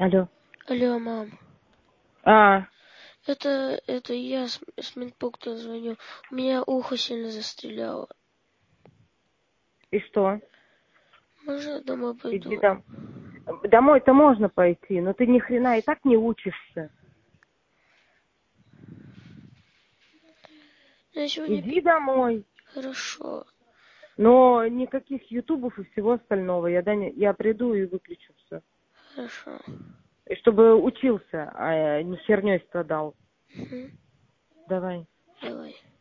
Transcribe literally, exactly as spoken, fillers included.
Алло. Алло, мам. А, Это, это я с, с медпункта звоню. У меня ухо сильно застреляло. и что? Можно я домой Иди пойду? там. Домой-то можно пойти, но ты ни хрена и так не учишься. Я сегодня... Иди домой. Хорошо. Но никаких ютубов и всего остального. Я, Даня, я приду и выключу все. Хорошо. И чтобы учился, а не херней страдал. Угу. Давай. Давай.